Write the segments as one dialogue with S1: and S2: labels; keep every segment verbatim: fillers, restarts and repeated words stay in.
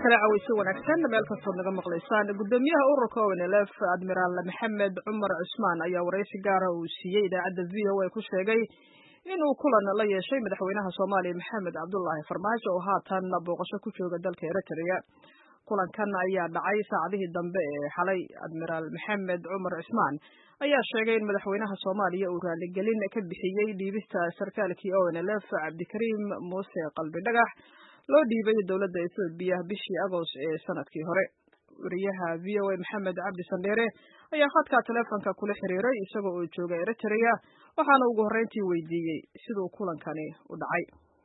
S1: kale cawayso wanaagsan meel kastoo naga maqlaysaan gudoomiyaha ururka O N L F admiral maxamed cumar cusmaan ayaa waraysi gaar ah uu siiyey idaacadda V O A ku sheegay inuu kulan la yeeshay madaxweynaha Soomaaliya Maxamed Cabdullaahi Farmaajo oo haatan booqasho ku jooga dalka Eritrea. Kulankan ayaa dhacay saacadihii dambe ee xalay. Admiral maxamed cumar cusmaan ayaa sheegay in madaxweynaha Soomaaliya uu raaligelin ka bixiyey dhiibista sarkaalkii O N L F Cabdikariim Muuse Qalbidhagax loo dhiibay dowladda Itoobiya bishii Agost ee sanadkii hore. Wariyaha V O A Maxamed Cabdi Sandheere ayaa khadka telefoonka kula xiriiray isagoo oo jooga Eritrea waxaana ugu horreyntii weydiiyey siduu kulankani u dhacay.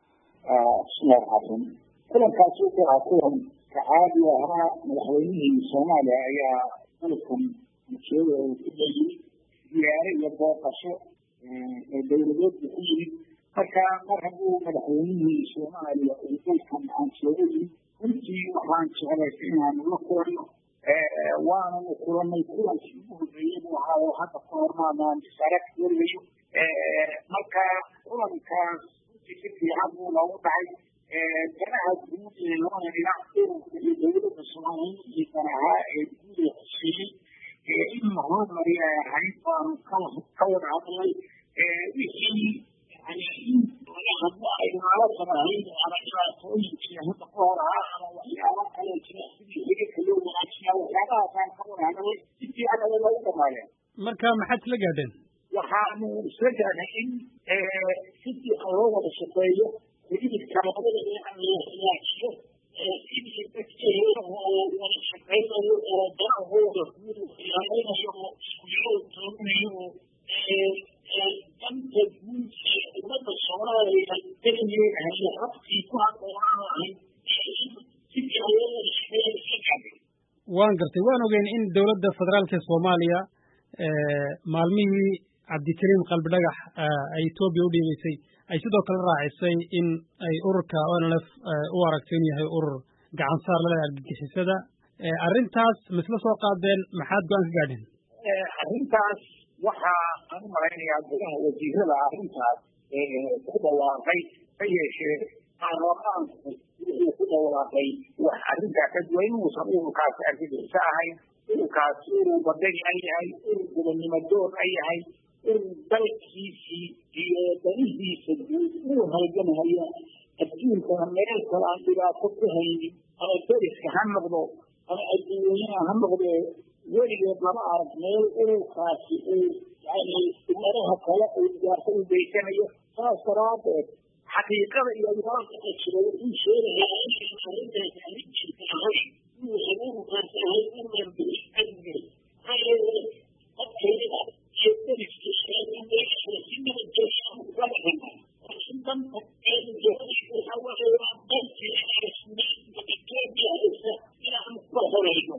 S2: kulankaasi wuxuu ahaa kulan caadi ahaa madaxweynihii Soomaaliya ayaa kulankan masuuliyadda uu ku leeyahay ziyaare iyo booqasho ee dowladeed ku yimid marka mar hadduu madaxweynihii Soomaaliya uu dalkan aan sheegay runtii waxaan jeclay inaan la kulano waana u kulanay kulankii ugu horreeyay waxaa oo hadda ka hormaadaan sarag wariyo marka kulankaas si fiican buu noogu dhacay danaha guud ee labada dhinac ururka iyo dowladda Soomaaliya iyo danaha ee guud ee heshiiyey in la horumariyo ay ahayd baanu ka wada hadlay wixii يعني أنا أنا على سماعين على إلى طويل في هذا الظهر على وحياة على الجناح في هيك كلهم من أشياء وهذا كان خبر هذا في أنا ولا ولا
S3: مركا ما حد لقادن
S2: وحامو سجن إن ستي قروة الشقية يجيب الكلام هذا اللي عن الأشياء في التكتير والشقية والدرع هو يقول يعني أنا يوم يوم يوم أنت تقول المدة الصغيرة تجري هي ربطي كلها قرآن
S3: waan gartay waan ogeyn in dowladda federaalka Soomaaliya maalmihii Cabdikariim Qalbidhagax ay Itoobiya u dhiibaysay ay sidoo kale raacisay in ay ururka O N L F u aragteen yahay urur gacan saar la leh argagixisada arrintaas misla soo qaadeen maxaad go'aan ka gaadheen
S2: arrintaas waxa aan u malaynayaa gudaha wasiirada arrintaas ku dhawaaqay ay yeesheen baarlamaanku wuxuu ku dhawaaqay wax arrintaa ka duwan uusan ururkaasi argagixisa ahayn ururkaas urur badani ay yahay urur gobonnimo door ay yahay urur dalkiisii iyo danihiisa guud uu halgamaya adduunkana meel kale aan dhibaato ku haynin ama deriska ha noqdo ama adduunyada ha noqdo weligeed lama arag meel ururkaasi uu yani umadaha kale uu dhibaato u geysanayo saas daraadeed xaqiiqada iyo wararka ka jira wuxuu sheegayaa in arrintaasi arrin jirta ahay inuusan ururkaasi ahayn urur bini'aadmiga dadkeeda iyo deriskiisa in meesha si nabadgelya uga dhaqana laakiin danta waxa weeyaan dalkii rasmiga Itoobiya haysa inaan ku horeyno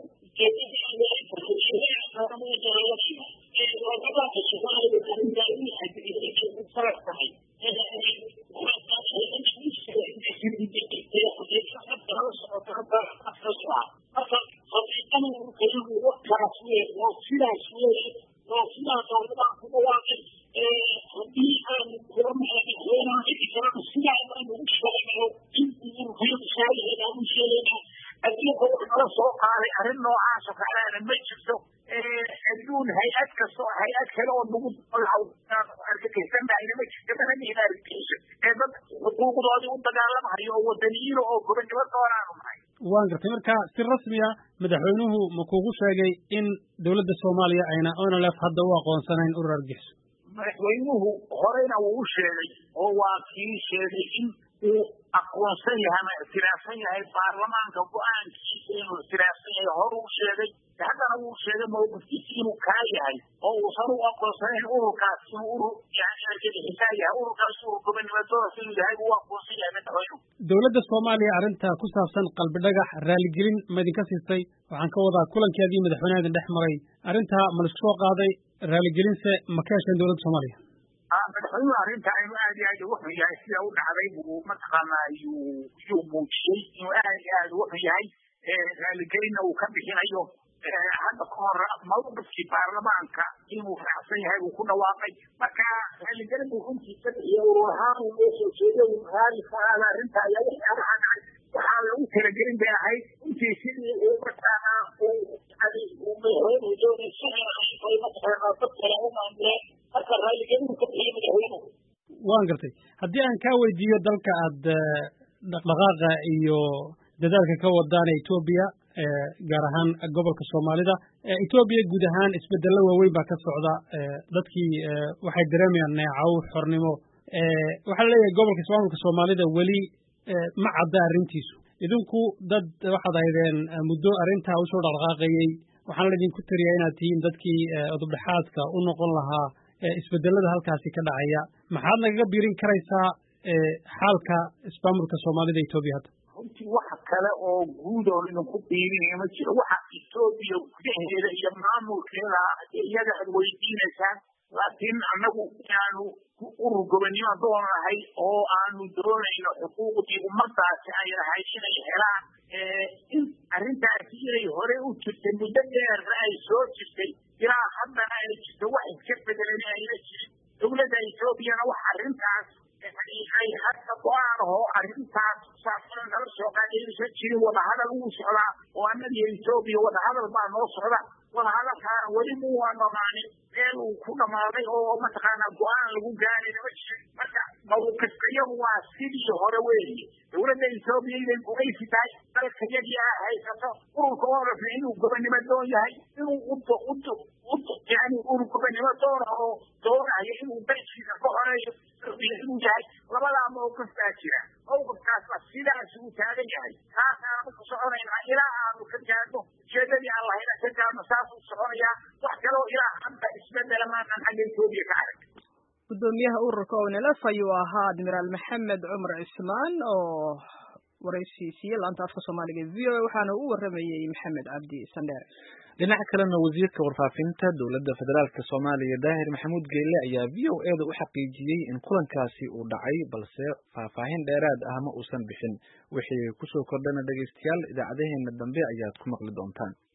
S2: arrin noocaas oo kale ma jirto adduun hay'ad kasto hay'ad kale oo lagu argagixisanaayna ma jirto mana nihin argagixisa ee dad xuquuqdoodii u dagaalamahayo oo wadaniyiin oo gobonnimo doonaanu nahay
S3: waan gartay marka si rasmi ah madaxweynuhu ma kuugu sheegay in dowladda Soomaaliya ayna O N L F hadda u aqoonsanayn urur argagixiso
S2: madaxweynuhu horeyna wuu u sheegay oo waa kii sheegay in uu aqoonsan yahay ama ictiraafsan yahay baarlamaanka go-aankiisa inuu ictiraafsan yahay hor uu sheegay haddana wuu sheegay mawqifkiisa inuu kaa yahay oo uusan u aqoonsanayn ururkaas inuu urur yani argagixisaa yahay ururkaas urur gobonnimo doorka inuu yahay uu aqoonsan yahay madaxweynuhu
S3: dowladda Soomaaliya arrinta ku saabsan Qalbidhagax raaligelin ma idinka siistay waxaan ka wadaa kulankeedii madaxweynaha dhex maray arrinta ma la isku soo qaaday raaligelinse ma ka hesheen dowladda Soomaaliya
S2: madaxweynuhu arrinta inuu aad iyo aad ugu xun yahay sida u dhacday buu mataqaanaa yuu yuu muujiyey inuu aad iyo aad ugu xun yahay raaligelinna uu ka bixinayo hadda ka hor mawqifkii baarlamaanka inuu raacsan yahay uu ku dhawaaqay marka raaligelin buu runtii ka bixiyo urur ahaan uu noo soo jeeday uu raali ka aada arrinta ayaa waxyaabaha dhacay waxaa lagu talagelin bay ahayd in
S3: waan gartay haddii aan kaa weydiiyo dalka aad dhaqdhaqaaqa iyo dadaalka ka wadaan Ethiopia gaar ahaan gobolka Soomaalida Ethiopia guud ahaan isbedello waaweyn baa ka socda dadkii waxay dareemayaan neecaw xornimo waxaa leeyahay gobolka Soomaalka Soomaalida weli ma cadda arrintiisu idinku dad waxaad ahaydeen muddo arrintaa usoo dhaqdhaqaaqayay waxaan idinku tiriyaa inaad tihiin dadkii udubdhaxaadka u noqon lahaa isbedelada halkaasi ka dhacaya maxaad nagaga biirin karaysaa xaalka ismaamulka Soomaalida Ethiopia hadda
S2: runtii waxa kale oo guud oo idinku biirinaya ma jiro waxa Ethiopia gudaheeda iyo maamulkeeda iyaga aad weydiinaysaan laakiin annagu aanu urur gobonimo doonahay oo aanu doonayno xuquuqdii ummadaasi ay lahayd inay helaan in arrintaasi inay hore u jirtay muddo dheer ay soo jirtay ilaa haddana ay jirto wax iska bedelan ayna jirin dowladda Ethiopiana wax arrintaas ay hadda go-aan oo arrintaas saabsan nala soo qaadaysa jirin wadahadal uu socdaa oo annaga Ethiopia wadahadal baa noo socda wadahadalkaana weli muu waan dhamaanin meel uu ku dhamaaday oo mataqaanaa go-aan lagu gaarayna ma jirin marka mawqifkayagu waa sidii hore weeye dowladda Ethiopia inay gumaysi tahay dalka yagii ah haysato ururka oo rabay inuu gobonimo doon yahay inuu udo udo udo yani urur gobonimo doona oo doonaya inuu dalkiisa ka horeeyo inuu yahay labadaa mawqif baa jira mawqifkaasba sidaas uu taagan yahay kaasaanu ku soconaynaa ilaa aanu ka gaadno ujeedadii aan lahayna ka gaadno saasuu soconayaa wax kaloo ilaa hadda isbedela maanan xagga Ethiopia ka arag
S1: gudoomiyaha ururka O N L F ayuu ahaa admiraal maxamed cumar cismaan oo waraysiisiyey laanta afka Soomaaliga V O A waxaana uu waramayay maxamed cabdi sandheer
S4: dhinaca kalena wasiirka warfaafinta dowladda federaalka Soomaaliya Daahir Maxamuud Geyle ayaa V O A da u xaqiijiyay in kulankaasi uu dhacay balse faahfaahin dheeraad ah ma uusan bixin wixii ku soo kordhana dhageystayaal idaacadeena dambe ayaad ku maqli doontaan